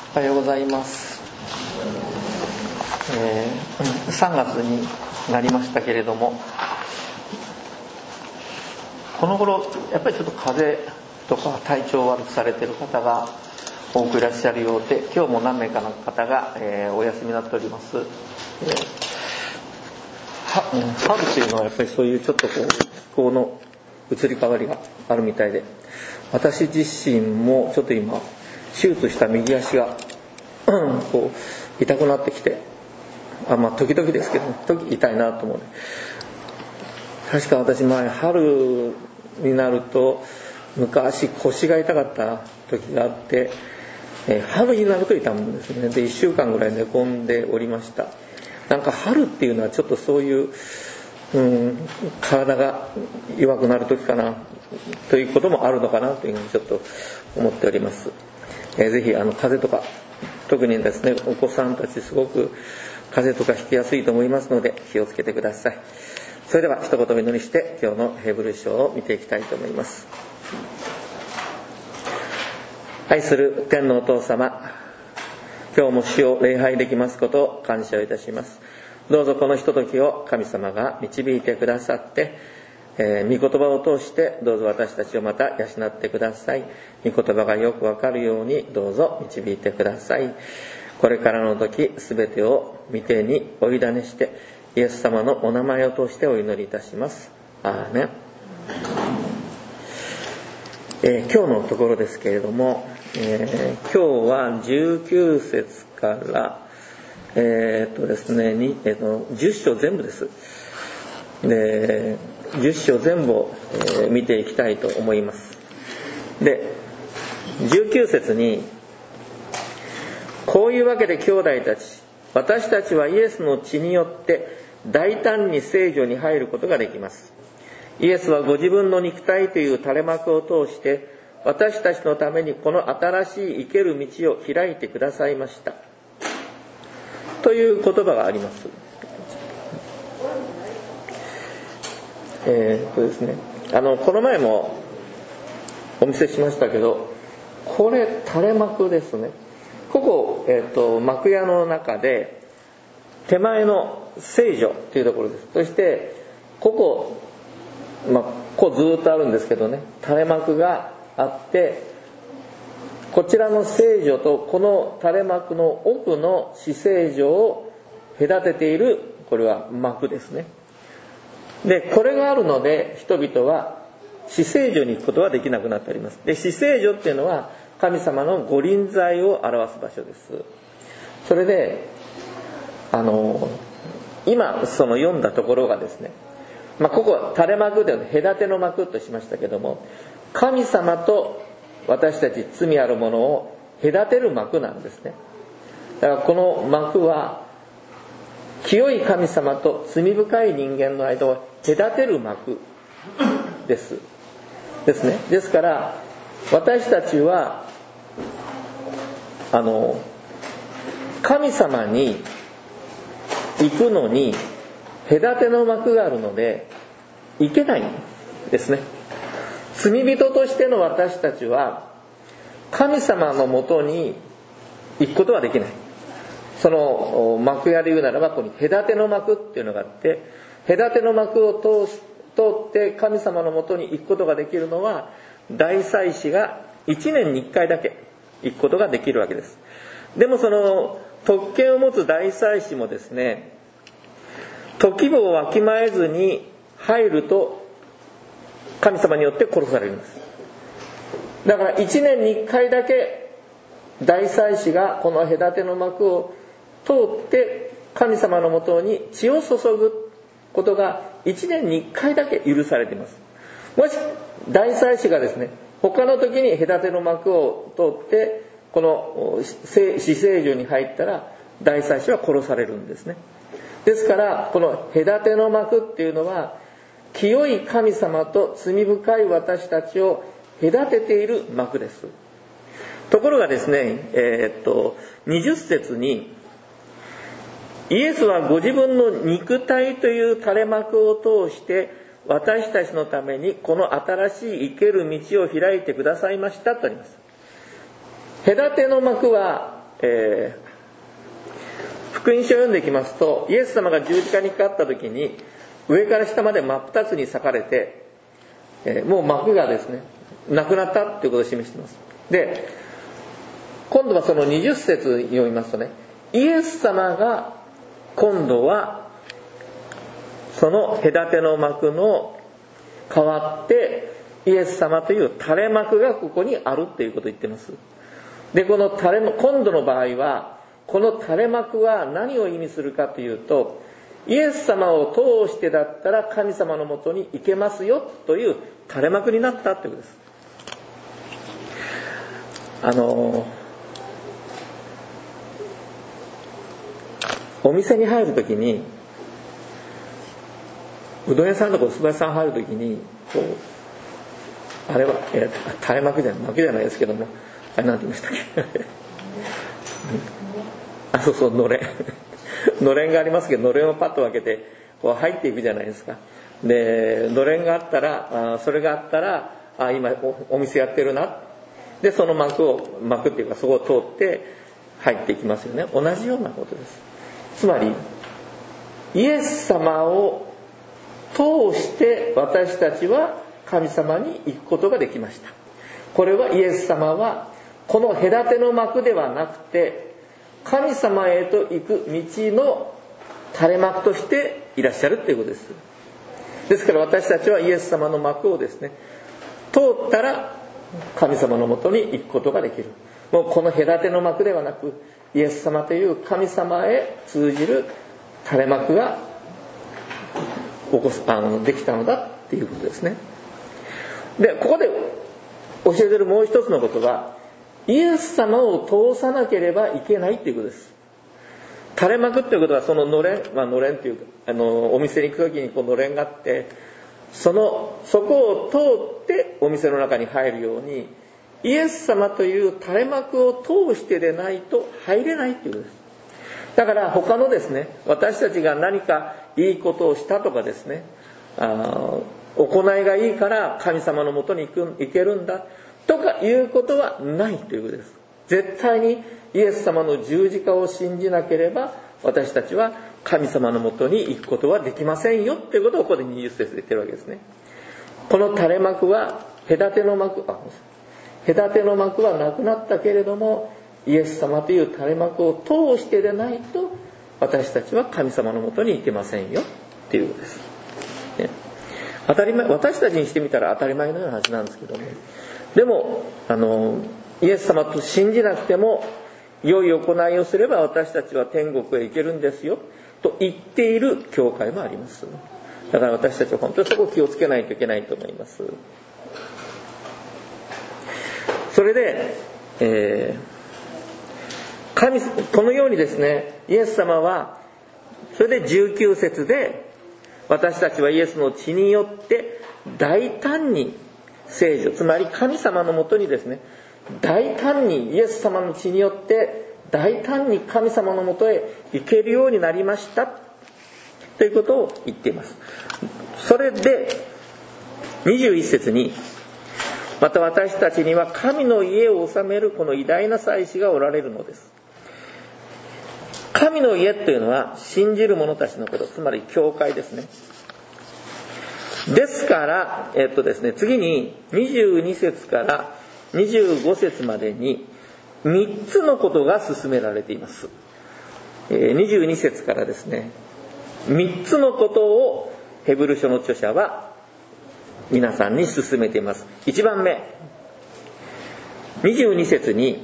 おはようございます。3月になりましたけれども、この頃やっぱりちょっと風邪とか体調を悪くされている方が多くいらっしゃるようで、今日も何名かの方が、お休みになっております。春というのはやっぱりそういうちょっと気候の移り変わりがあるみたいで、私自身もちょっと今手術した右足が痛くなってきて、時々ですけど、時痛いなと思う。確か私前春になると昔腰が痛かった時があって、春になると痛むんですね。で1週間ぐらい寝込んでおりました。なんか春っていうのはちょっとそういう、体が弱くなる時かなということもあるのかなというふうにちょっと思っております。ぜひ風邪とか、特にですねお子さんたちすごく風邪とかひきやすいと思いますので気をつけてください。それでは一言お祈りして今日のヘブル書を見ていきたいと思います。愛する天のお父様、今日も主を礼拝できますことを感謝いたします。どうぞこのひとときを神様が導いてくださって、御言葉を通してどうぞ私たちをまた養ってください。御言葉がよくわかるようにどうぞ導いてください。これからの時すべてを御手にお委ねしてイエス様のお名前を通してお祈りいたします。アーメン。今日のところですけれども、今日は19節からですね、10章全部です。で、10章全部を、見ていきたいと思います。で、19節に、こういうわけで兄弟たち、私たちはイエスの血によって大胆に聖所に入ることができます。イエスはご自分の肉体という垂れ幕を通して、私たちのためにこの新しい生ける道を開いてくださいました。という言葉があります。ですね、この前もお見せしましたけど、これ垂れ幕ですね。ここ、幕屋の中で手前の聖所というところです。そしてここずっとあるんですけどね、垂れ幕があって、こちらの聖所とこの垂れ幕の奥の至聖所を隔てている、これは幕ですね。で、これがあるので人々は至聖所に行くことはできなくなっております。で、至聖所っていうのは神様の御臨在を表す場所です。それで今読んだところがですね、ここは垂れ幕で隔ての幕としましたけども、神様と私たち罪あるものを隔てる幕なんですね。だからこの幕は清い神様と罪深い人間の間を隔てる幕ですね。ですから私たちは神様に行くのに隔ての幕があるので行けないんですね。罪人としての私たちは神様のもとに行くことはできない。その幕屋で言うならば、ここに隔ての幕っていうのがあって、隔ての幕を通って神様のもとに行くことができるのは、大祭司が1年に1回だけ行くことができるわけです。でもその特権を持つ大祭司もですね、時をわきまえずに入ると神様によって殺されるんです。だから1年に1回だけ大祭司がこの隔ての幕を通って神様のもとに血を注ぐことが1年に1回だけ許されています。もし大祭司がですね、他の時に隔ての幕を通ってこの至聖所に入ったら大祭司は殺されるんですね。ですからこの隔ての幕っていうのは清い神様と罪深い私たちを隔てている幕です。ところがですね、20節にイエスはご自分の肉体という垂れ幕を通して私たちのためにこの新しい生ける道を開いてくださいましたとあります。隔ての幕は福音書を読んでいきますと、イエス様が十字架にかかった時に上から下まで真っ二つに裂かれて、もう幕がですねなくなったということを示しています。で、今度はその20節読みますとね、イエス様が今度はその隔ての幕の代わってイエス様という垂れ幕がここにあるっていうことを言っています。で、この今度の場合はこの垂れ幕は何を意味するかというと、イエス様を通してだったら神様のもとに行けますよという垂れ幕になったということです。お店に入るときに、うどん屋さんとかお蕎麦屋さん入るときにこう、あれは垂れ幕じゃないですけども、あれなんて言いましたっけそうのれんのれんがありますけど、のれんをパッと開けてこう入っていくじゃないですか。で、のれんがあったら、それがあったら、今お店やってるな、でその幕っていうかそこを通って入っていきますよね。同じようなことです。つまりイエス様を通して私たちは神様に行くことができました。これはイエス様はこの隔ての幕ではなくて、神様へと行く道の垂れ幕としていらっしゃるということです。ですから私たちはイエス様の幕をですね通ったら神様のもとに行くことができる。もうこの隔ての幕ではなく、イエス様という神様へ通じる垂れ幕ができたのだっていうことですね。で、ここで教えているもう一つのことは、イエス様を通さなければいけないっていうことです。垂れ幕っていうことはそののれん、のれんっていうお店に行くときにこうのれんがあって、そこを通ってお店の中に入るように、イエス様という垂れ幕を通してでないと入れないということです。だから他のですね、私たちが何かいいことをしたとかですね、行いがいいから神様のもとに行けるんだとかいうことはないということです。絶対にイエス様の十字架を信じなければ私たちは神様のもとに行くことはできませんよということをここで20節で言ってるわけですね。この垂れ幕は隔ての幕はなくなったけれども、イエス様という垂れ幕を通してでないと私たちは神様のもとに行けませんよっていうことです、ね、当たり前、私たちにしてみたら当たり前のような話なんですけども、でもイエス様と信じなくても良い行いをすれば私たちは天国へ行けるんですよと言っている教会もあります。だから私たちは本当にそこを気をつけないといけないと思います。それで、このようにですね、イエス様はそれで19節で、私たちはイエスの血によって大胆に聖女、つまり神様のもとにですね、大胆にイエス様の血によって大胆に神様のもとへ行けるようになりましたということを言っています。それで21節に、また私たちには神の家を治めるこの偉大な祭司がおられるのです。神の家というのは信じる者たちのこと、つまり教会ですね。ですから、ですね、次に22節から25節までに3つのことが進められています。22節からですね、3つのことをヘブル書の著者は皆さんに進めています。1番目、22節に、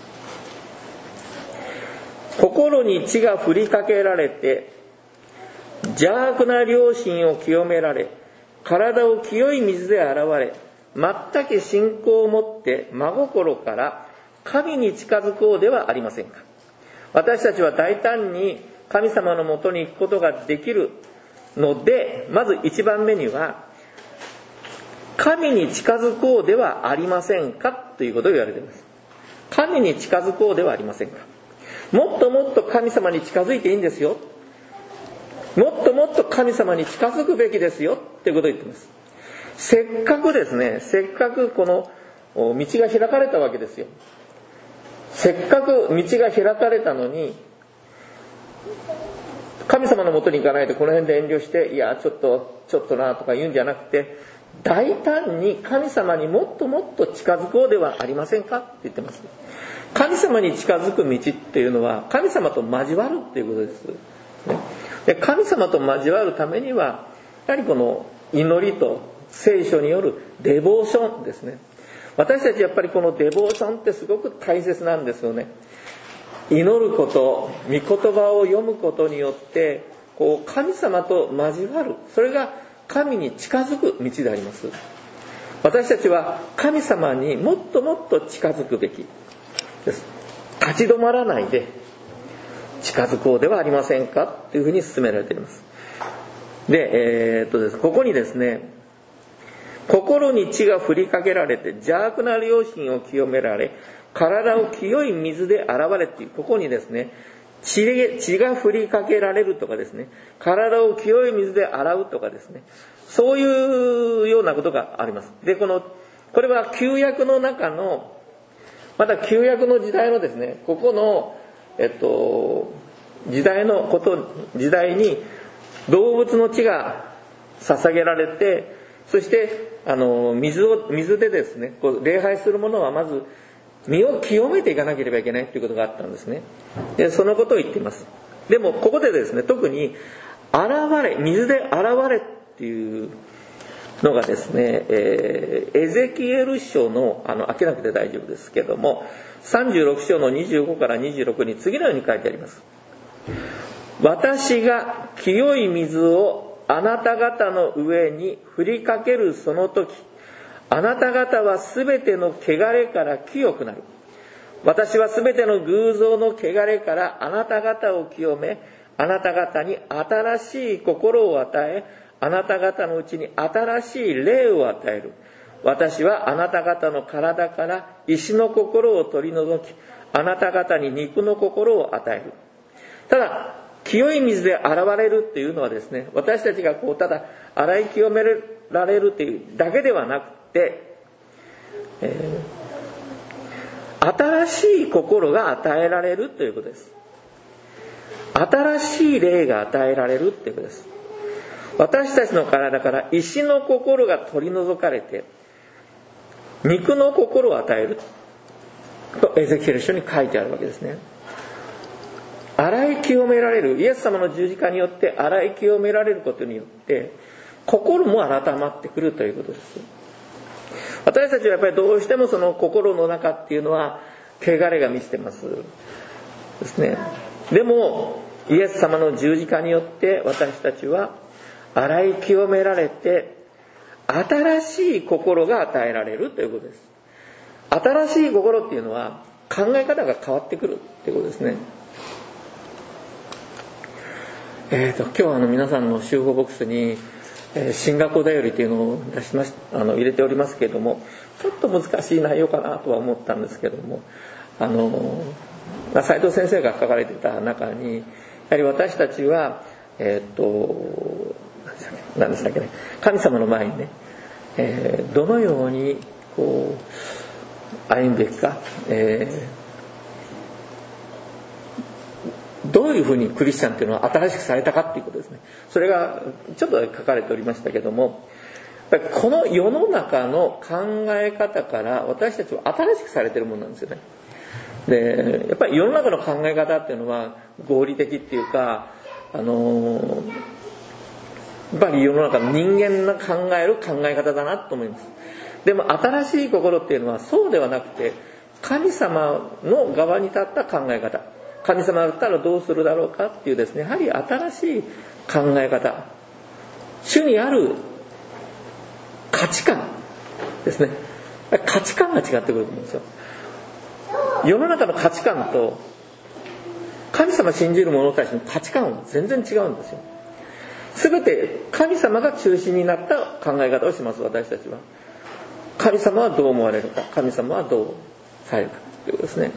心に血が振りかけられて邪悪な良心を清められ、体を清い水で洗われ、全く信仰を持って真心から神に近づこうではありませんか。私たちは大胆に神様のもとに行くことができるので、まず1番目には神に近づこうではありませんかということを言われています。神に近づこうではありませんか。もっともっと神様に近づいていいんですよ。もっともっと神様に近づくべきですよっていうことを言っています。せっかくこの道が開かれたわけですよ。 せっかく道が開かれたのに、神様のもとに行かないとこの辺で遠慮して、いやちょっとなとか言うんじゃなくて、大胆に神様にもっともっと近づこうではありませんかって言ってます。神様に近づく道っていうのは神様と交わるっていうことです。で、神様と交わるためにはやはりこの祈りと聖書によるデボーションですね。私たちやっぱりこのデボーションってすごく大切なんですよね。祈ること、御言葉を読むことによってこう神様と交わる、それが神に近づく道であります。私たちは神様にもっともっと近づくべきです。立ち止まらないで近づこうではありませんかというふうに勧められています。で、ここにですね、心に血が振りかけられて邪悪な良心を清められ、体を清い水で洗われっていう、ここにですね、血が振りかけられるとかですね、体を清い水で洗うとかですね、そういうようなことがあります。で、これは旧約の中の、また旧約の時代のですね、ここの時代に動物の血が捧げられて、そして水でですね、礼拝するものはまず身を清めていかなければいけないということがあったんですね。で、そのことを言っています。でもここでですね、特に水で洗われっていうのがですね、エゼキエル書の開けなくて大丈夫ですけども、36章の25から26に次のように書いてあります。私が清い水をあなた方の上に振りかけるその時、あなた方はすべての汚れから清くなる。私はすべての偶像の汚れからあなた方を清め、あなた方に新しい心を与え、あなた方のうちに新しい霊を与える。私はあなた方の体から石の心を取り除き、あなた方に肉の心を与える。ただ、清い水で洗われるっていうのはですね、私たちがただ洗い清められるっていうだけではなくて、新しい心が与えられるということです。新しい霊が与えられるということです。私たちの体から石の心が取り除かれて、肉の心を与えるとエゼキエル書に書いてあるわけですね。洗い清められる、イエス様の十字架によって洗い清められることによって心も改まってくるということです。私たちはやっぱりどうしてもその心の中っていうのは汚れが満ちてますですね。でもイエス様の十字架によって私たちは洗い清められて新しい心が与えられるということです。新しい心っていうのは考え方が変わってくるということですね。今日は皆さんの集合ボックスに進学だよりというのを入れておりますけれども、ちょっと難しい内容かなとは思ったんですけれども、斉藤先生が書かれていた中にやはり私たちは何でしたっけね、神様の前にね、どのように歩むべきか、どういうふうにクリスチャンというのは新しくされたかということですね。それがちょっと書かれておりましたけども、やっぱりこの世の中の考え方から私たちは新しくされているものなんですよね。で、やっぱり世の中の考え方っていうのは合理的っていうか、やっぱり世の中の人間が考える考え方だなと思います。でも新しい心っていうのはそうではなくて、神様の側に立った考え方、神様だったらどうするだろうかっていうですね、やはり新しい考え方、主にある価値観ですね。価値観が違ってくると思うんですよ。世の中の価値観と神様信じる者たちの価値観は全然違うんですよ。全て神様が中心になった考え方をします。私たちは神様はどう思われるか、神様はどうされるかということですね。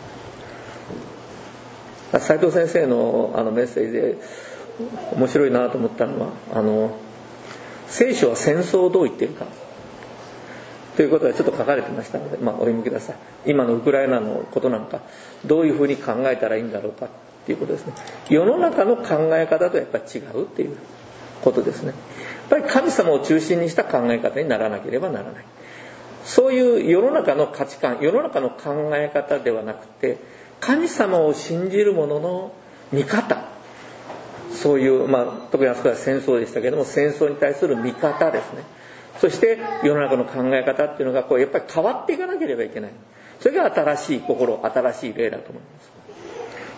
斉藤先生のメッセージで面白いなと思ったのは、聖書は戦争をどう言っているか、 ということがちょっと書かれてましたので、お読みください。今のウクライナのことなんかどういうふうに考えたらいいんだろうかっていうことですね。世の中の考え方とやっぱり違うっていうことですね。やっぱり神様を中心にした考え方にならなければならない。そういう世の中の価値観、世の中の考え方ではなくて、神様を信じる者の見方、そういう、特にあそこは戦争でしたけれども、戦争に対する見方ですね。そして世の中の考え方っていうのがやっぱり変わっていかなければいけない。それが新しい心、新しい霊だと思います。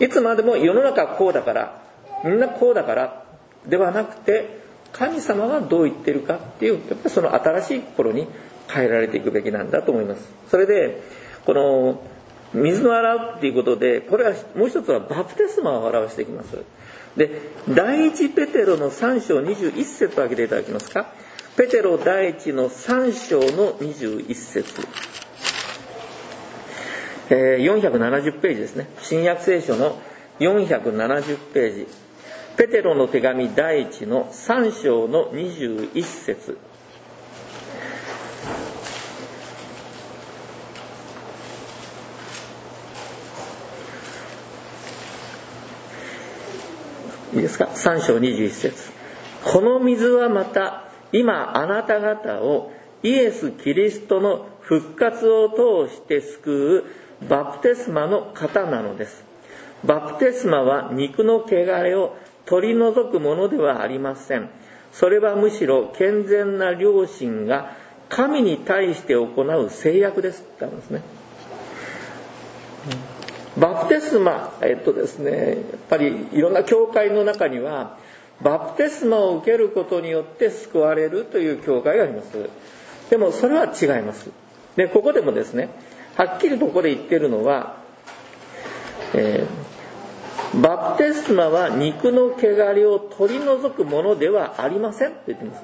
いつまでも世の中はこうだから、みんなこうだからではなくて、神様がどう言ってるかっていう、やっぱりその新しい心に変えられていくべきなんだと思います。それでこの水の洗うっていうことで、これはもう一つはバプテスマを表していきます。で、第一ペテロの3章21節を開けていただけますか。ペテロ第一の3章の21節、470ページですね。新約聖書の470ページ、ペテロの手紙第一の3章の21節。いいですか。3章21節。この水はまた今あなた方をイエス・キリストの復活を通して救うバプテスマの方なのです。バプテスマは肉の汚れを取り除くものではありません。それはむしろ健全な良心が神に対して行う制約ですって言ったんですね。バプテスマ、ですね、やっぱりいろんな教会の中にはバプテスマを受けることによって救われるという教会があります。でもそれは違います。で、ここでもですね、はっきりとここで言っているのは、バプテスマは肉の汚れを取り除くものではありませんって言ってます。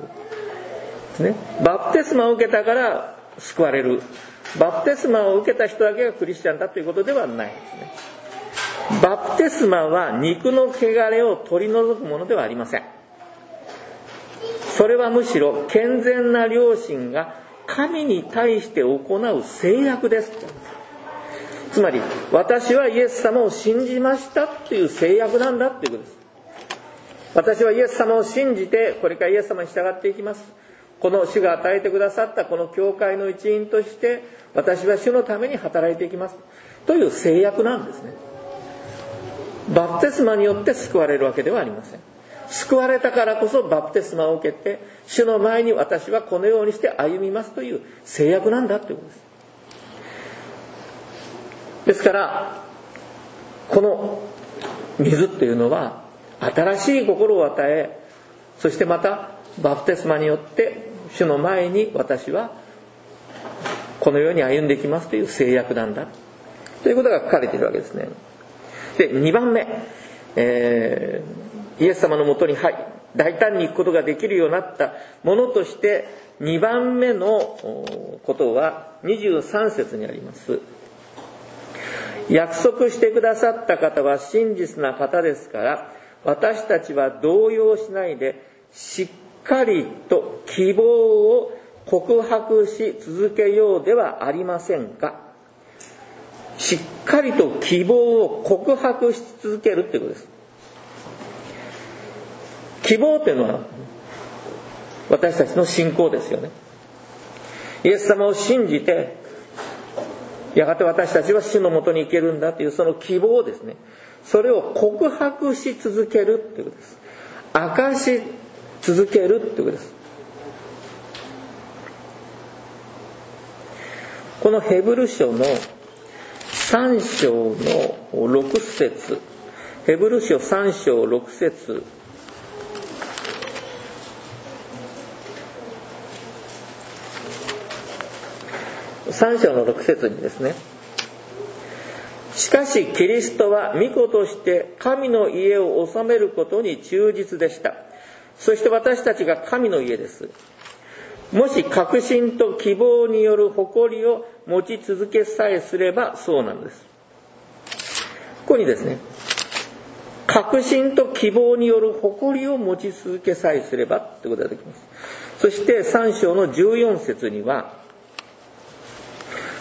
ね、バプテスマを受けたから救われる。バプテスマを受けた人だけがクリスチャンだということではないですね。バプテスマは肉の汚れを取り除くものではありません。それはむしろ健全な良心が神に対して行う制約です。つまり私はイエス様を信じましたっていう制約なんだっていうことです。私はイエス様を信じてこれからイエス様に従っていきます。この主が与えてくださったこの教会の一員として私は主のために働いていきますという制約なんですね。バプテスマによって救われるわけではありません。救われたからこそバプテスマを受けて主の前に私はこのようにして歩みますという制約なんだということです。ですからこの水というのは新しい心を与え、そしてまたバプテスマによって主の前に私はこのように歩んでいきますという制約なんだということが書かれているわけですね。で、2番目、イエス様のもとに大胆に行くことができるようになったものとして2番目のことは23節にあります。約束してくださった方は真実な方ですから、私たちは動揺しないでしっかりと希望を告白し続けようではありませんか。しっかりと希望を告白し続けるということです。希望というのは私たちの信仰ですよね。イエス様を信じてやがて私たちは主のもとに行けるんだというその希望ですね。それを告白し続けるということです。明かし続けるということです。このヘブル書の3章の6節、ヘブル書3章6節、3章の6節にですね、しかしキリストは御子として神の家を治めることに忠実でした。そして私たちが神の家です。もし確信と希望による誇りを持ち続けさえすればそうなんです。ここにですね、確信と希望による誇りを持ち続けさえすればということができます。そして3章の14節には、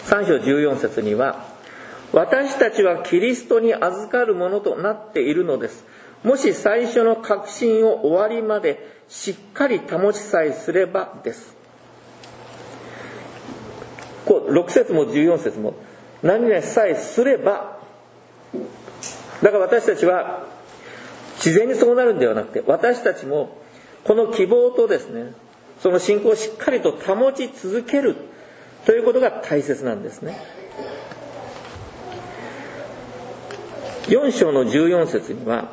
3章14節には、私たちはキリストに預かるものとなっているのです。もし最初の確信を終わりまでしっかり保ちさえすればです。6節も14節も何々さえすれば、だから私たちは自然にそうなるんではなくて、私たちもこの希望とですね、その信仰をしっかりと保ち続けるということが大切なんですね。4章の14節には、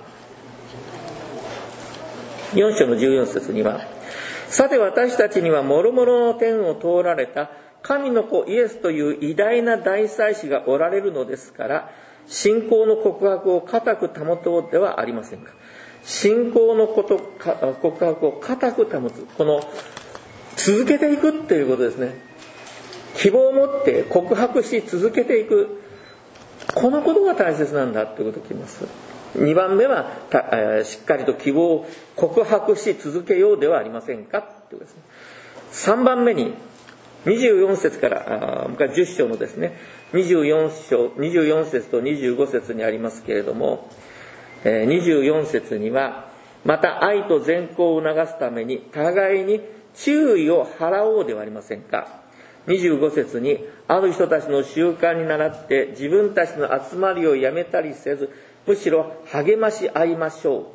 さて私たちには諸々の天を通られた神の子イエスという偉大な大祭司がおられるのですから、信仰の告白を固く保とうではありませんか。信仰の告白を固く保つ、この続けていくということですね。希望を持って告白し続けていく、このことが大切なんだということを聞きます。2番目はしっかりと希望を告白し続けようではありませんかということですね。3番目に24節から10章のですね、24節と25節にありますけれども、24節には、また愛と善行を促すために互いに注意を払おうではありませんか。25節に、ある人たちの習慣に倣って自分たちの集まりをやめたりせず、むしろ励まし合いましょ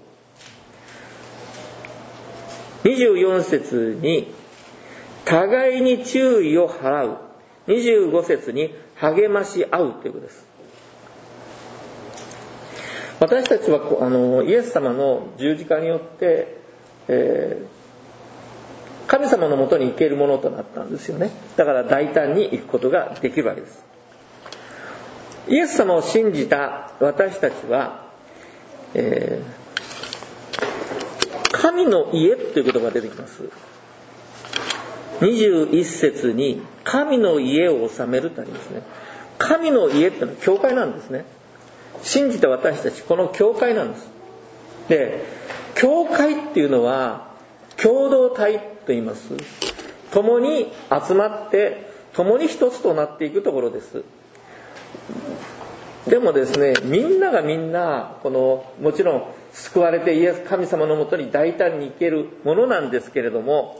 う。24節に互いに注意を払う。25節に励まし合うということです。私たちはイエス様の十字架によって、神様のもとに行けるものとなったんですよね。だから大胆に行くことができるわけです。イエス様を信じた私たちは、神の家という言葉が出てきます。21節に神の家を治めるとありますね。神の家ってのは教会なんですね。信じた私たち、この教会なんです。で、教会っていうのは共同体と言います。共に集まって共に一つとなっていくところです。でもですね、みんながみんなもちろん救われてイエス神様のもとに大胆に行けるものなんですけれども、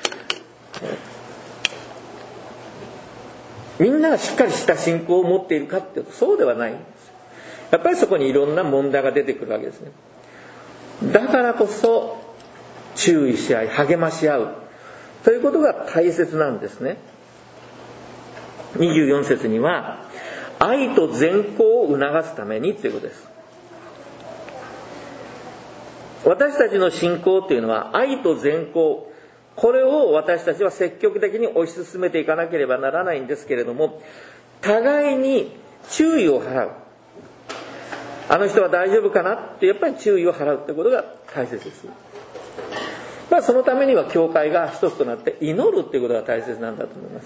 みんながしっかりした信仰を持っているかっていうとそうではないんです。やっぱりそこにいろんな問題が出てくるわけですね。だからこそ注意し合い励まし合うということが大切なんですね。24節には愛と善行を促すためにということです。私たちの信仰というのは愛と善行、これを私たちは積極的に推し進めていかなければならないんですけれども、互いに注意を払う、あの人は大丈夫かなってやっぱり注意を払うということが大切です。そのためには教会が一つとなって祈るということが大切なんだと思います。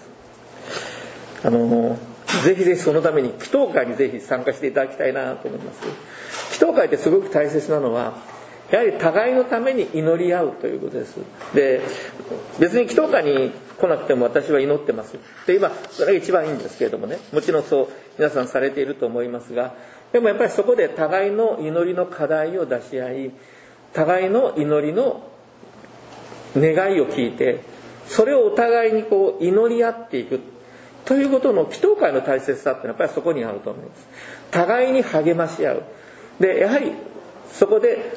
ぜひぜひそのために祈祷会にぜひ参加していただきたいなと思います。祈祷会ってすごく大切なのはやはり互いのために祈り合うということです。で、別に祈祷会に来なくても私は祈ってますって今それが一番いいんですけれどもね、もちろんそう皆さんされていると思いますが、でもやっぱりそこで互いの祈りの課題を出し合い、互いの祈りの願いを聞いて、それをお互いに祈り合っていくということの祈祷会の大切さってやっぱりそこにあると思います。互いに励まし合う。で、やはりそこで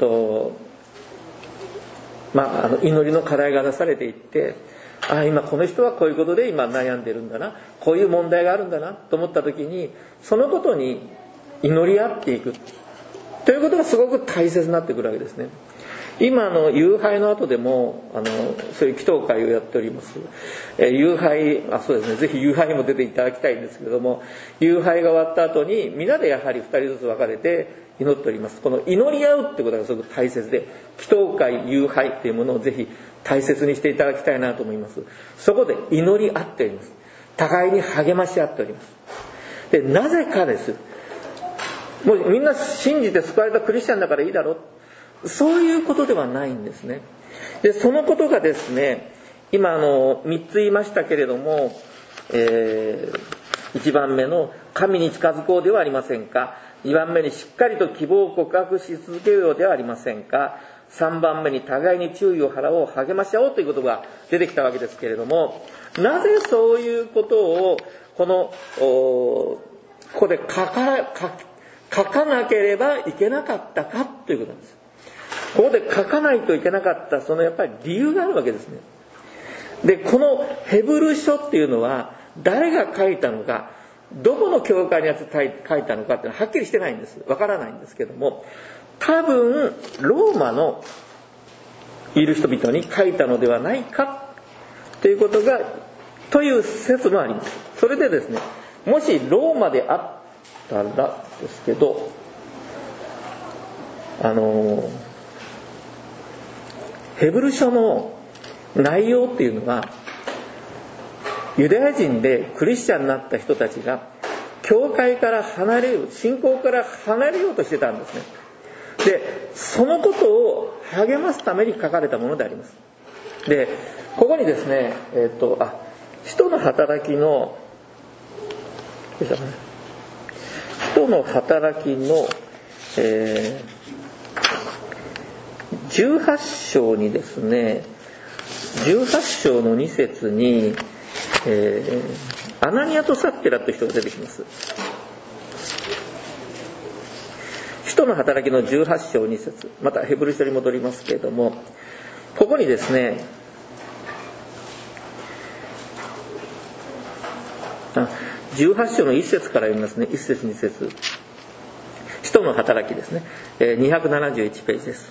祈りの課題が出されていって、今この人はこういうことで今悩んでるんだな、こういう問題があるんだなと思った時に、そのことに祈り合っていくということがすごく大切になってくるわけですね。今夕拝の後でもそういう祈祷会をやっております。夕拝、そうですね、ぜひ夕拝にも出ていただきたいんですけれども、夕拝が終わった後に皆でやはり2人ずつ分かれて祈っております。この祈り合うってことがすごく大切で、祈祷会、夕拝っていうものをぜひ大切にしていただきたいなと思います。そこで祈り合っております。互いに励まし合っております。で、なぜかです。もうみんな信じて救われたクリスチャンだからいいだろう、そういうことではないんですね。で、そのことがですね、今3つ言いましたけれども、 1番目の神に近づこうではありませんか。2番目にしっかりと希望を告白し続けようではありませんか。3番目に互いに注意を払おう、励まし合おうということが出てきたわけですけれども、なぜそういうことをここで書かなければいけなかったかということなんです。ここで書かないといけなかったそのやっぱり理由があるわけですね。で、このヘブル書っていうのは誰が書いたのか、どこの教会のやつ書いたのかっていうのははっきりしてないんです。わからないんですけども、多分ローマのいる人々に書いたのではないかということがという説もあります。それでですね、もしローマであったらですけど、ヘブル書の内容っていうのは、ユダヤ人でクリスチャンになった人たちが教会から離れる、信仰から離れようとしてたんですね。で、そのことを励ますために書かれたものであります。で、ここにですね、使徒の働きの18章にですね、18章の2節に、アナニアとサッテラという人が出てきます。使徒の働きの18章2節、またヘブル書に戻りますけれども、ここにですね、18章の1節から読みますね。1節2節、使徒の働きですね、271ページです。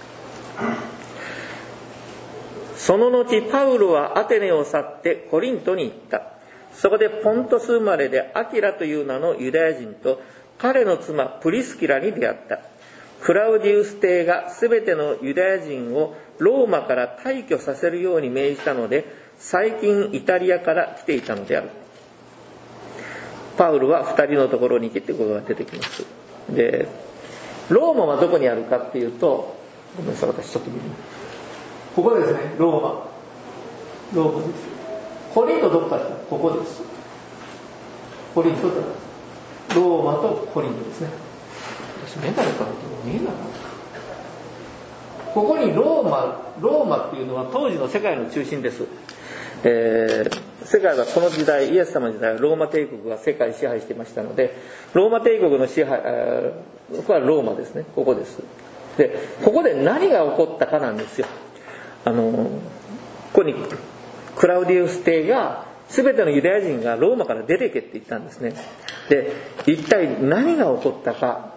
その後パウロはアテネを去ってコリントに行った。そこでポントス生まれでアキラという名のユダヤ人と彼の妻プリスキラに出会った。クラウディウス帝がすべてのユダヤ人をローマから退去させるように命じたので、最近イタリアから来ていたのである。パウロは2人のところに来てことが出てきます。で、ローマはどこにあるかっていうと、ごめんなさい、私ちょっと見る。ここですね、ローマです。コリントどこかってここです。コリントだ。ローマとコリントですね。私メダルかって見えなかった。ここにローマっていうのは当時の世界の中心です。世界はこの時代、イエス様の時代はローマ帝国が世界を支配していましたので、ローマ帝国の支配、ここはローマですね。ここです。で、ここで何が起こったかなんですよ。ここにクラウディウス帝が全てのユダヤ人がローマから出てけって言ったんですね。で、一体何が起こったか。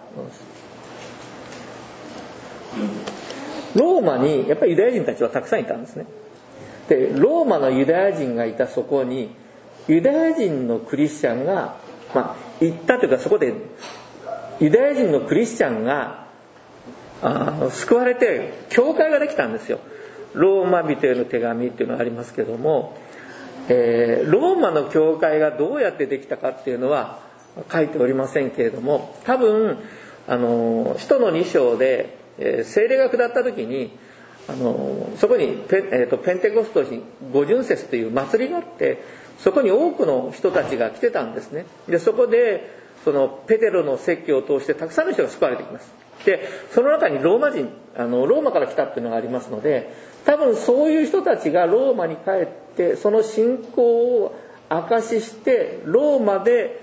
ローマにやっぱりユダヤ人たちはたくさんいたんですね。で、ローマのユダヤ人がいたそこにユダヤ人のクリスチャンが、行ったというか、そこでユダヤ人のクリスチャンが救われて教会ができたんですよ。ローマ人への手紙っていうのがありますけども、ローマの教会がどうやってできたかっていうのは書いておりませんけれども、多分使徒の2章で、聖霊が下った時にそこにペンテコストに五巡節という祭りがあって、そこに多くの人たちが来てたんですね。で、そこでそのペテロの説教を通してたくさんの人が救われてきます。で、その中にローマから来たっていうのがありますので、多分そういう人たちがローマに帰ってその信仰を証ししてローマで、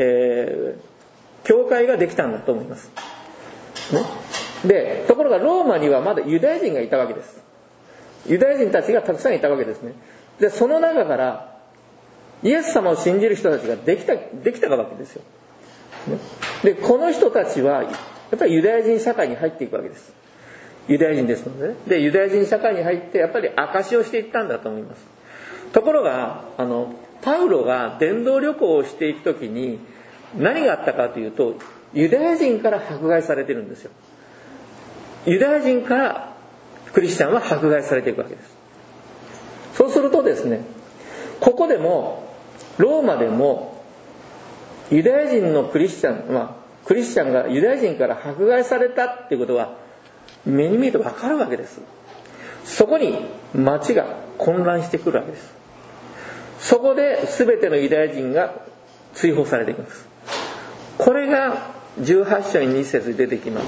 教会ができたんだと思います、ね。で、ところがローマにはまだユダヤ人がいたわけです。ユダヤ人たちがたくさんいたわけですね。で、その中からイエス様を信じる人たちができたわけですよ、ね。で、この人たちはやっぱりユダヤ人社会に入っていくわけです。ユダヤ人ですのでね。で、ユダヤ人社会に入ってやっぱり証しをしていったんだと思います。ところがパウロが伝道旅行をしていくときに何があったかというと、ユダヤ人から迫害されてるんですよ。ユダヤ人からクリスチャンは迫害されていくわけです。そうするとですね、ここでもローマでもユダヤ人のクリスチャンがユダヤ人から迫害されたっていうことは目に見えてわかるわけです。そこに町が混乱してくるわけです。そこで全てのユダヤ人が追放されていきます。これが18章2節に出てきます、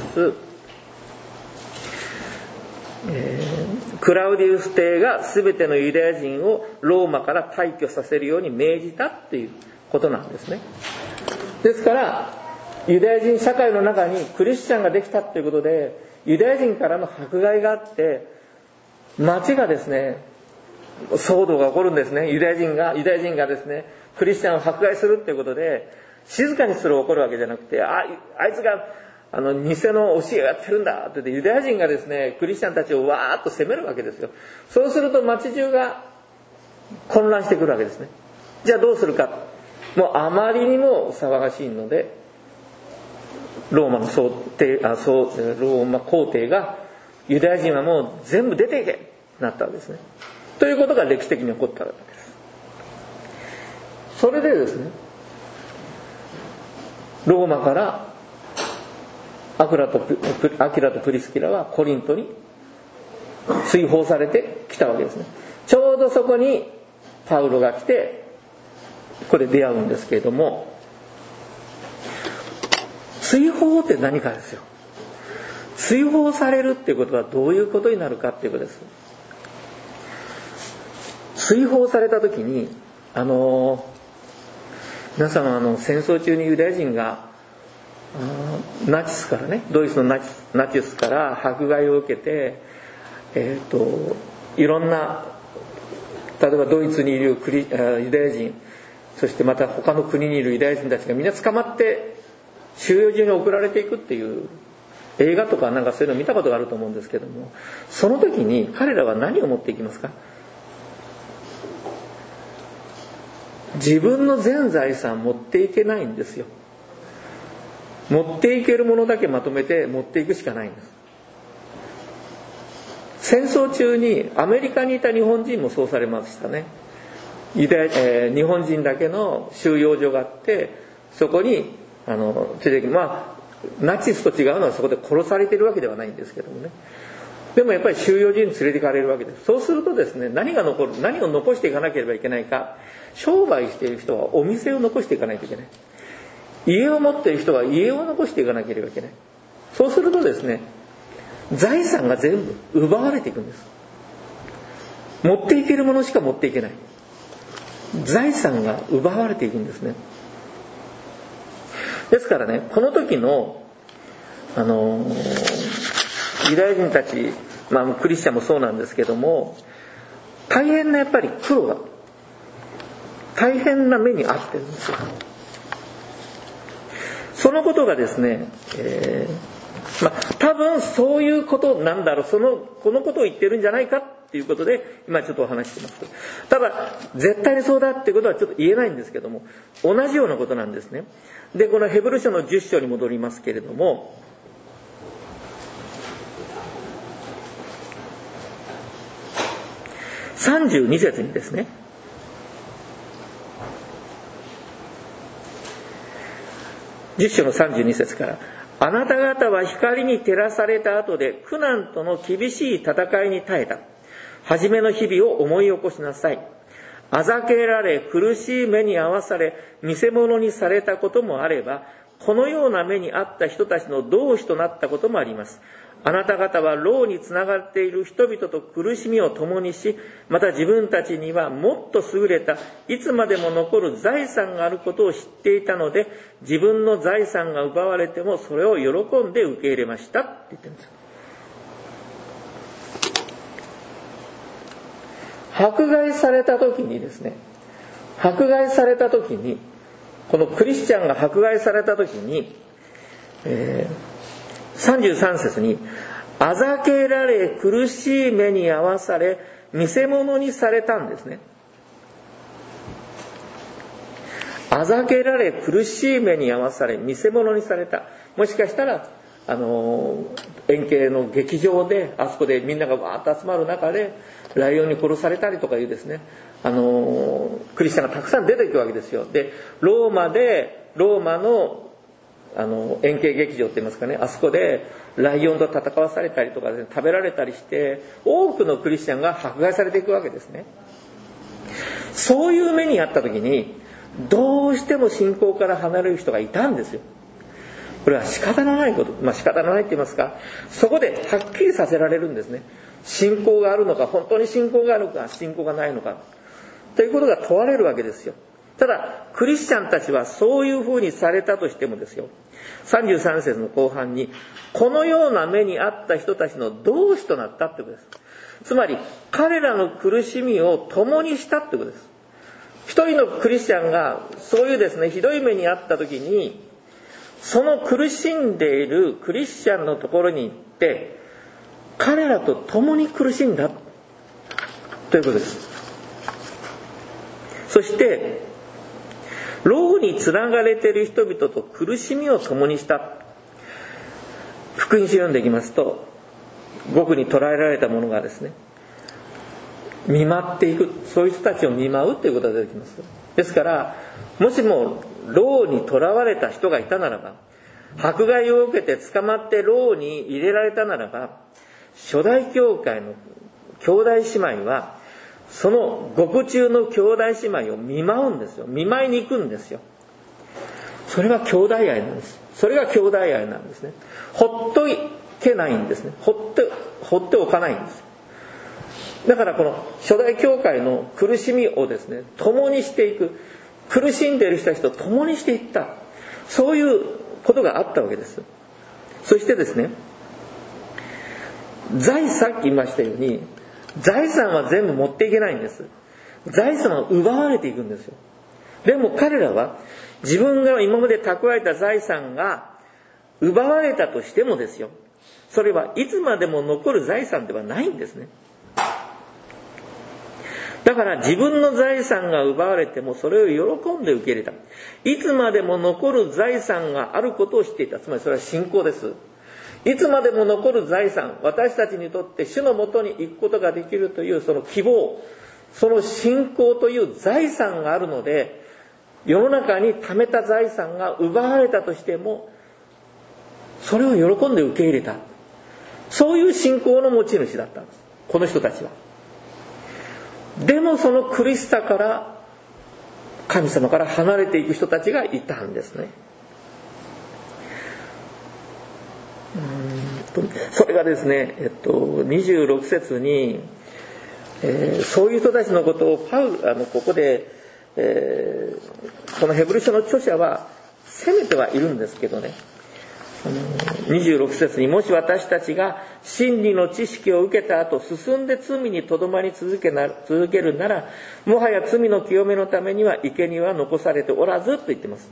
クラウディウス帝が全てのユダヤ人をローマから退去させるように命じたっていうことなんですね。ですからユダヤ人社会の中にクリスチャンができたということで、ユダヤ人からの迫害があって、町がですね、騒動が起こるんですね。ユダヤ人がですね、クリスチャンを迫害するということで、静かにする起こるわけじゃなくて、あいつが偽の教えをやってるんだって言って、ユダヤ人がですね、クリスチャンたちをわーっと責めるわけですよ。そうすると町中が混乱してくるわけですね。じゃあどうするか。もうあまりにも騒がしいので、ローマ皇帝がユダヤ人はもう全部出ていけなったわけですね。ということが歴史的に起こったわけです。それでですね、ローマからアキラとプリスキラはコリントに追放されてきたわけですね。ちょうどそこにパウロが来て、これ出会うんですけれども、追放って何かですよ。追放されるっていうことはどういうことになるかっていうことです。追放された時に、皆様戦争中にユダヤ人がナチスからね、ドイツのナチスから迫害を受けて、いろんな、例えばドイツにいるユダヤ人、そしてまた他の国にいるユダヤ人たちがみんな捕まって収容所に送られていくっていう映画とかなんかそういうの見たことがあると思うんですけども、その時に彼らは何を持っていきますか？自分の全財産持っていけないんですよ。持っていけるものだけまとめて持っていくしかないんです。戦争中にアメリカにいた日本人もそうされましたね。日本人だけの収容所があって、そこにナチスと違うのはそこで殺されているわけではないんですけどもね。でもやっぱり収容所に連れて行かれるわけです。そうするとですね、何を残していかなければいけないか。商売している人はお店を残していかないといけない。家を持っている人は家を残していかなければいけない。そうするとですね、財産が全部奪われていくんです。持っていけるものしか持っていけない。財産が奪われていくんですね。ですからね、この時のユダヤ人たち、クリスチャンもそうなんですけども、大変なやっぱり苦労が、大変な目に遭ってるんですよ。そのことがですね、多分そういうことなんだろう、このことを言ってるんじゃないかっていうことで今ちょっとお話してます。ただ絶対にそうだっていうことはちょっと言えないんですけども、同じようなことなんですね。で、このヘブル書の10章に戻りますけれども、32節にですね、10章の32節から、あなた方は光に照らされた後で苦難との厳しい戦いに耐えた。初めの日々を思い起こしなさい。あざけられ苦しい目に遭わされ見せ物にされたこともあれば、このような目に遭った人たちの同志となったこともあります。あなた方は牢につながっている人々と苦しみを共にし、また自分たちにはもっと優れたいつまでも残る財産があることを知っていたので、自分の財産が奪われてもそれを喜んで受け入れましたって言ってるんです。迫害された時にですね、このクリスチャンが迫害された時に、33節に、あざけられ苦しい目に遭わされ見せ物にされたんですね。あざけられ苦しい目に遭わされ見せ物にされた。もしかしたら円形の劇場であそこでみんながわーっと集まる中でライオンに殺されたりとかいうですね、クリスチャンがたくさん出ていくわけですよ。で、ローマの円形劇場って言いますかね、あそこでライオンと戦わされたりとか、ね、食べられたりして多くのクリスチャンが迫害されていくわけですね。そういう目にあった時にどうしても信仰から離れる人がいたんですよ。これは仕方のないこと、仕方のないって言いますか、そこではっきりさせられるんですね。信仰があるのか、本当に信仰があるのか、信仰がないのかということが問われるわけですよ。ただクリスチャンたちはそういうふうにされたとしてもですよ、33節の後半に、このような目にあった人たちの同志となったってことです。つまり彼らの苦しみを共にしたってことです。一人のクリスチャンがそういうですね、ひどい目にあった時に、その苦しんでいるクリスチャンのところに行って彼らと共に苦しんだということです。そして牢につながれている人々と苦しみを共にした。福音書読んでいきますと、獄に捕らえられた者がですね、見舞っていく、そういう人たちを見舞うということが出てきます。ですからもしも牢に囚われた人がいたならば、迫害を受けて捕まって牢に入れられたならば、初代教会の兄弟姉妹はその獄中の兄弟姉妹を見舞うんですよ。見舞いに行くんですよ。それが兄弟愛なんです。それが兄弟愛なんですね。ほっとけないんですね。放っておかないんです。だからこの初代教会の苦しみをですね、共にしていく、苦しんでいる人たちと共にしていった、そういうことがあったわけです。そしてですね、さっき言いましたように、財産は全部持っていけないんです。財産は奪われていくんですよ。でも彼らは自分が今まで蓄えた財産が奪われたとしてもですよ、それはいつまでも残る財産ではないんですね。だから自分の財産が奪われてもそれを喜んで受け入れた。いつまでも残る財産があることを知っていた。つまりそれは信仰です。いつまでも残る財産、私たちにとって主のもとに行くことができるというその希望、その信仰という財産があるので、世の中に貯めた財産が奪われたとしてもそれを喜んで受け入れた。そういう信仰の持ち主だったんです、この人たちは。でもその苦しさから神様から離れていく人たちがいたんですね。それがですね、26節に、そういう人たちのことをここで、このヘブル書の著者は責めてはいるんですけどね、26節に、もし私たちが真理の知識を受けた後進んで罪にとどまり続けるなら、もはや罪の清めのためには生贄は残されておらずと言ってます。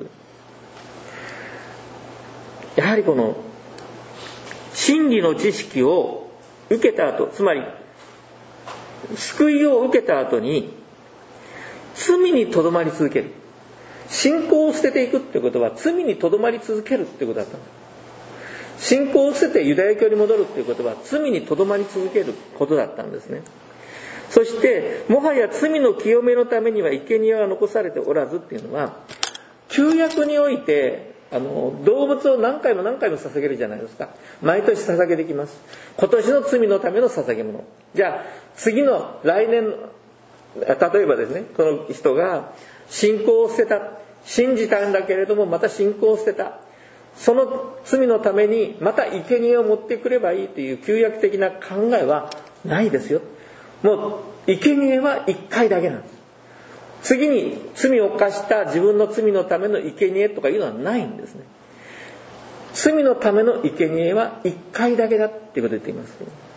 やはりこの真理の知識を受けた後、つまり救いを受けた後に罪にとどまり続ける、信仰を捨てていくってことは罪にとどまり続けるってことだったんです。信仰を捨ててユダヤ教に戻るっていうことは罪にとどまり続けることだったんですね。そしてもはや罪の清めのためには生贄は残されておらずっていうのは、旧約において動物を何回も捧げるじゃないですか。毎年捧げてきます。今年の罪のための捧げ物。じゃあ次の来年、例えばですね、この人が信仰を捨てた、信じたんだけれどもまた信仰を捨てた、その罪のためにまた生贄を持ってくればいいという旧約的な考えはないですよ。もう生贄は一回だけなんです。次に罪を犯した自分の罪のための生贄とかいうのはないんですね。罪のための生贄は一回だけだっていうことを言っています。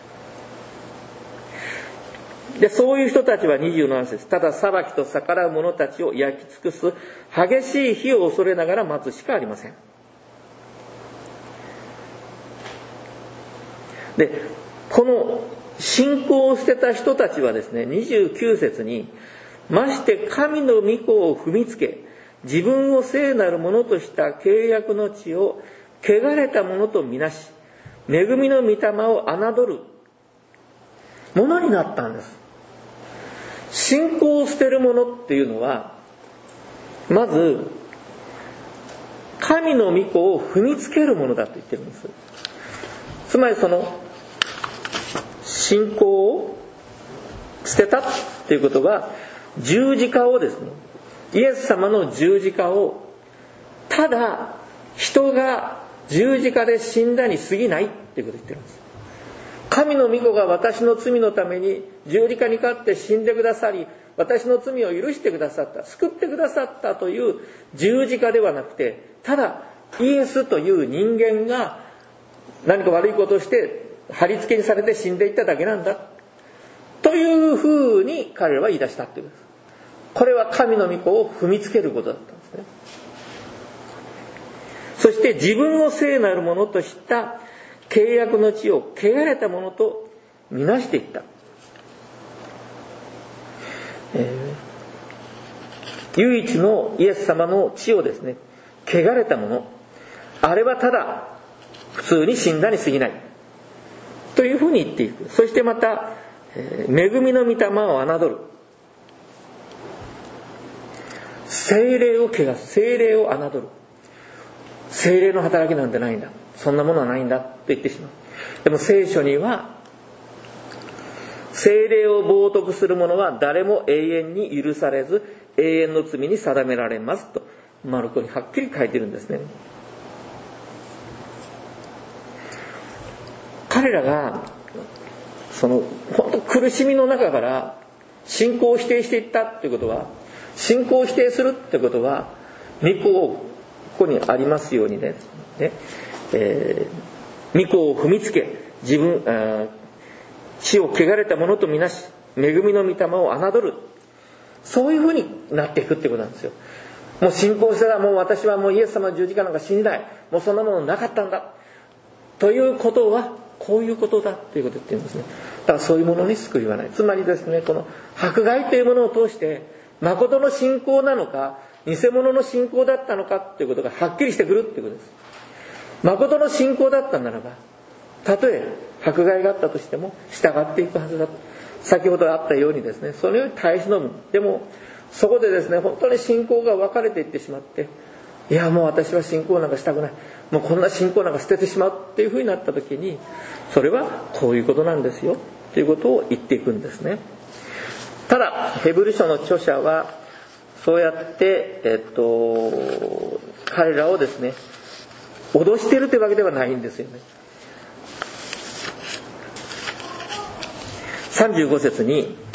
で、そういう人たちは27節、ただ裁きと逆らう者たちを焼き尽くす激しい火を恐れながら待つしかありません。で、この信仰を捨てた人たちはですね、29節に、まして神の御子を踏みつけ、自分を聖なるものとした契約の地を汚れたものとみなし、恵みの御霊を侮るものになったんです。信仰を捨てるものっていうのは、まず神の御子を踏みつけるものだと言ってるんです。つまりその信仰を捨てたっていうことは、十字架をですね、 イエス様の十字架をただ人が十字架で死んだに過ぎないっていうことを言ってるんです。神の御子が私の罪のために十字架にかかって死んでくださり、私の罪を許してくださった、救ってくださったという十字架ではなくて、ただイエスという人間が何か悪いことをして貼り付けにされて死んでいっただけなんだというふうに彼らは言い出したということです。これは神の御子を踏みつけることだったんですね。そして自分を聖なるものとした契約の地を汚れたものとみなしていった。唯一のイエス様の地をですね、汚れたもの、あれはただ普通に死んだに過ぎないというふうに言っていく。そしてまた恵みの御霊を侮る、聖霊を汚す、聖霊を侮る、聖霊の働きなんてないんだ、そんなものはないんだと言ってしまう。でも聖書には聖霊を冒涜する者は誰も永遠に許されず永遠の罪に定められますとマルコにはっきり書いてるんですね。彼らがその本当苦しみの中から信仰を否定していったということは、信仰を否定するということは御子をここにありますようにね、御子を踏みつけ自分地を汚れたものとみなし恵みの御霊を侮る、そういうふうになっていくってことなんですよ。もう信仰したらもう私はもうイエス様の十字架なんか信じない、もうそんなものなかったんだということはこういうことだということを言ってるんですね。だからそういうものに救いはない。つまりですね、この迫害というものを通して誠の信仰なのか偽物の信仰だったのかということがはっきりしてくるということです。誠の信仰だったならば、たとえ迫害があったとしても従っていくはずだ。先ほどあったようにですね、そのように耐え忍ぶ。でもそこでですね、本当に信仰が分かれていってしまって、いやもう私は信仰なんかしたくない、もうこんな信仰なんか捨ててしまうっていうふうになった時に、それはこういうことなんですよということを言っていくんですね。ただヘブル書の著者はそうやって、彼らをですね脅しているというわけではないんですよね。35節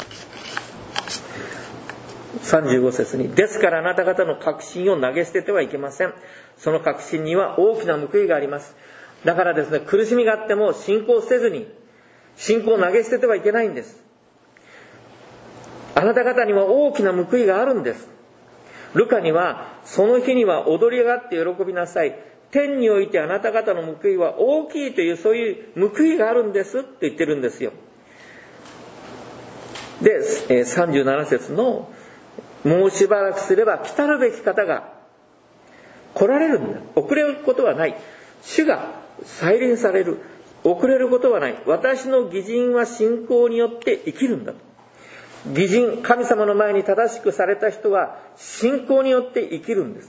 にですからあなた方の確信を投げ捨ててはいけません。その確信には大きな報いがあります。だからですね、苦しみがあっても信仰せずに信仰を投げ捨ててはいけないんです。あなた方には大きな報いがあるんです。ルカにはその日には踊り上がって喜びなさい、天においてあなた方の報いは大きいというそういう報いがあるんですって言ってるんですよ。で37節のもうしばらくすれば来たるべき方が来られるんだ、遅れることはない、主が再臨される、遅れることはない、私の義人は信仰によって生きるんだと。義人、神様の前に正しくされた人は信仰によって生きるんです。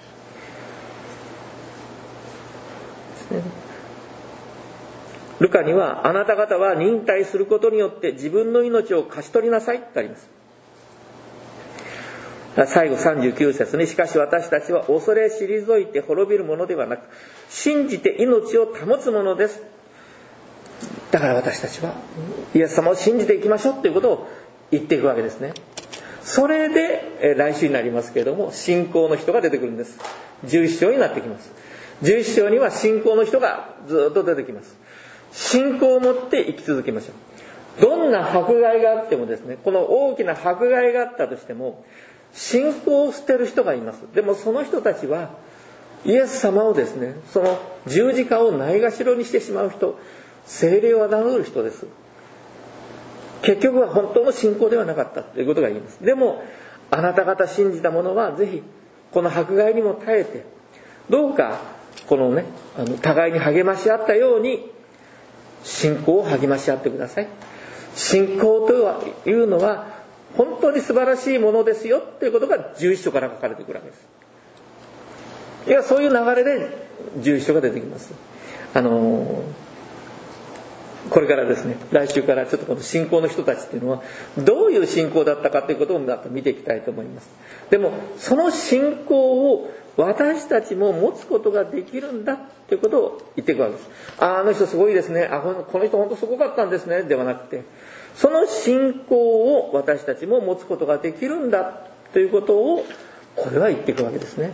ルカにはあなた方は忍耐することによって自分の命を勝ち取りなさいってあります。最後39節に、しかし私たちは恐れ退いて滅びるものではなく信じて命を保つものです。だから私たちはイエス様を信じていきましょうということを言っていくわけですね。それで来週になりますけれども信仰の人が出てくるんです。11章になってきます。11章には信仰の人がずっと出てきます。信仰を持って生き続けましょう。どんな迫害があってもですね、この大きな迫害があったとしても信仰を捨てる人がいます。でもその人たちはイエス様をですね、その十字架をないがしろにしてしまう人、聖霊を侮る人です。結局は本当の信仰ではなかったということが言います。でもあなた方信じた者はぜひこの迫害にも耐えて、どうかこのね、互いに励まし合ったように信仰を励まし合ってください。信仰というのは本当に素晴らしいものですよということが11章から書かれてくるわけです。いや、そういう流れで11章が出てきます。 これからですね、来週からちょっとこの信仰の人たちっていうのはどういう信仰だったかということをまた見ていきたいと思います。でもその信仰を私たちも持つことができるんだということを言っていくわけです。あの人すごいですね、この人本当すごかったんですねではなくて、その信仰を私たちも持つことができるんだということをこれは言っていくわけですね。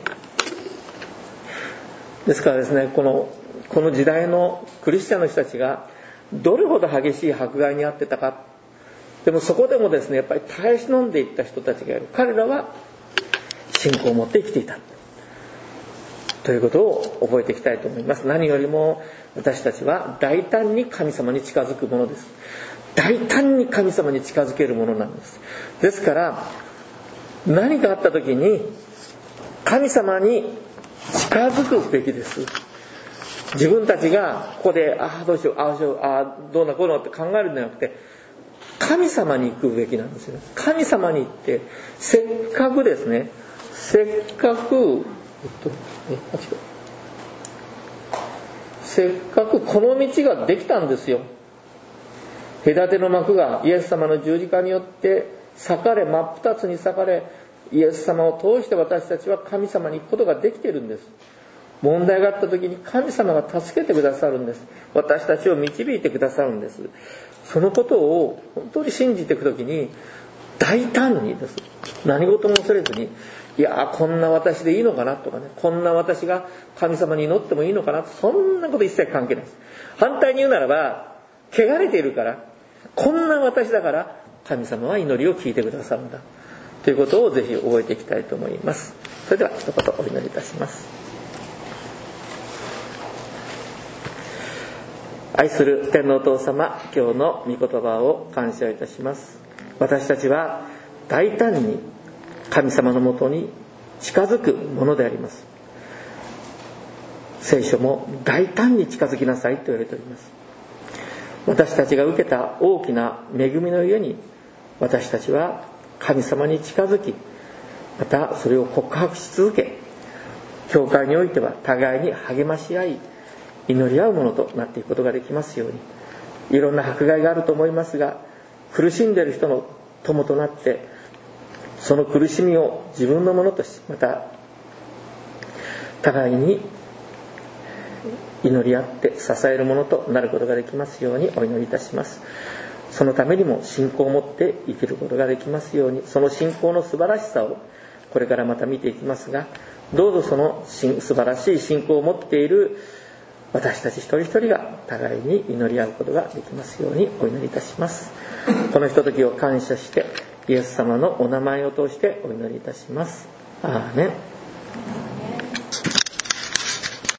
ですからですね、この時代のクリスチャンの人たちがどれほど激しい迫害に遭ってたか。でもそこでもですね、やっぱり耐え忍んでいった人たちがいる。彼らは信仰を持って生きていたということを覚えていきたいと思います。何よりも私たちは大胆に神様に近づくものです。大胆に神様に近づけるものなんです。ですから何かあった時に神様に近づくべきです。自分たちがここでどうしようどうなこうなって考えるんじゃなくて、神様に行くべきなんですよ。神様に行ってせっかくこの道ができたんですよ。隔ての幕がイエス様の十字架によって裂かれ、真っ二つに裂かれ、イエス様を通して私たちは神様に行くことができているんです。問題があった時に神様が助けてくださるんです。私たちを導いてくださるんです。そのことを本当に信じていく時に大胆にです。何事も恐れずに、こんな私でいいのかなとかね、こんな私が神様に祈ってもいいのかな、そんなこと一切関係ないです。反対に言うならば、汚れているから、こんな私だから神様は祈りを聞いてくださるんだということをぜひ覚えていきたいと思います。それでは一言お祈りいたします。愛する天のお父様、今日の御言葉を感謝いたします。私たちは大胆に神様のもとに近づくものであります。聖書も大胆に近づきなさいと言われております。私たちが受けた大きな恵みのゆえに、私たちは神様に近づき、またそれを告白し続け、教会においては互いに励まし合い、祈り合うものとなっていくことができますように。いろんな迫害があると思いますが、苦しんでいる人の友となって、その苦しみを自分のものとし、また互いに祈り合って支えるものとなることができますようにお祈りいたします。そのためにも信仰を持って生きることができますように、その信仰の素晴らしさをこれからまた見ていきますが、どうぞその素晴らしい信仰を持っている私たち一人一人が互いに祈り合うことができますようにお祈りいたします。このひとときを感謝してイエス様のお名前を通してお祈りいたします。アーメン。